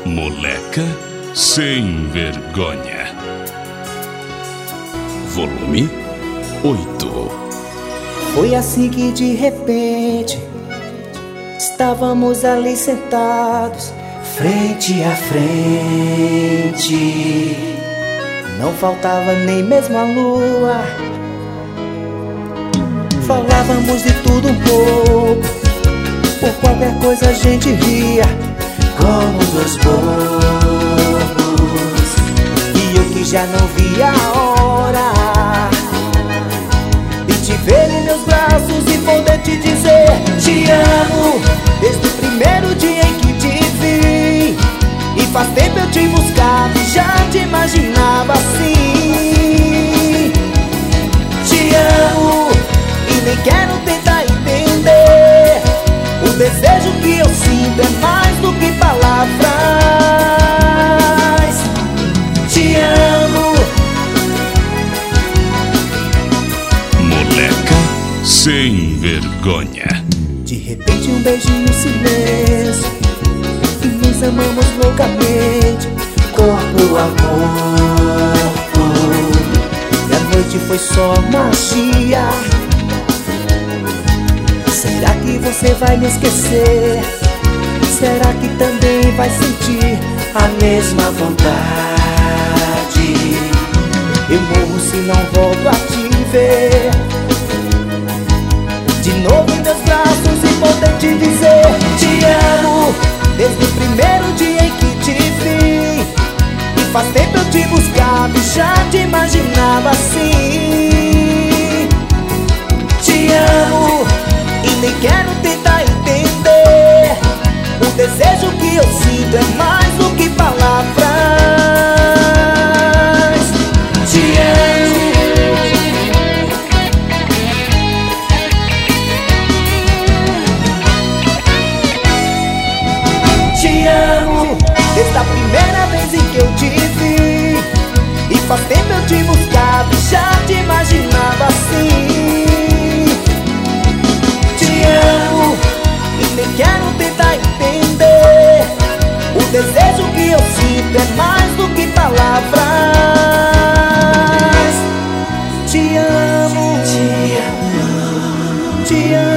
Moleca sem vergonha. Volume 8. Foi assim que de repente estávamos ali sentados, frente a frente. Não faltava nem mesmo a lua. Falávamos de tudo um pouco, por qualquer coisa a gente ria, como dois bobos. E eu que já não via a hora de te ver em meus braços e poder te dizer te amo, desde o primeiro dia em que te vi. E faz tempo eu te buscava e já te imaginava assim. Te amo e nem quero tentar entender. O desejo que eu sinto é mais do que palavras. Te amo. Moleca sem vergonha. De repente um beijinho em silêncio e nos amamos loucamente, corpo a corpo. E a noite foi só magia. Será que você vai me esquecer? Será que também vai sentir a mesma vontade? Eu morro se não volto a te ver de novo em meus braços e poder te dizer te amo, desde o primeiro dia em que te vi. E faz tempo eu te buscava e já te imaginava assim. Te amo e nem quero tentar entender. O desejo que eu sinto é mais do que palavras. Te amo. Te amo, desde a primeira vez em que eu te vi. E faz tempo eu te buscava e já te imaginava assim. Te amo e nem quero tentar entender. O desejo que eu sinto é mais do que palavras. Te amo, te amo, te amo.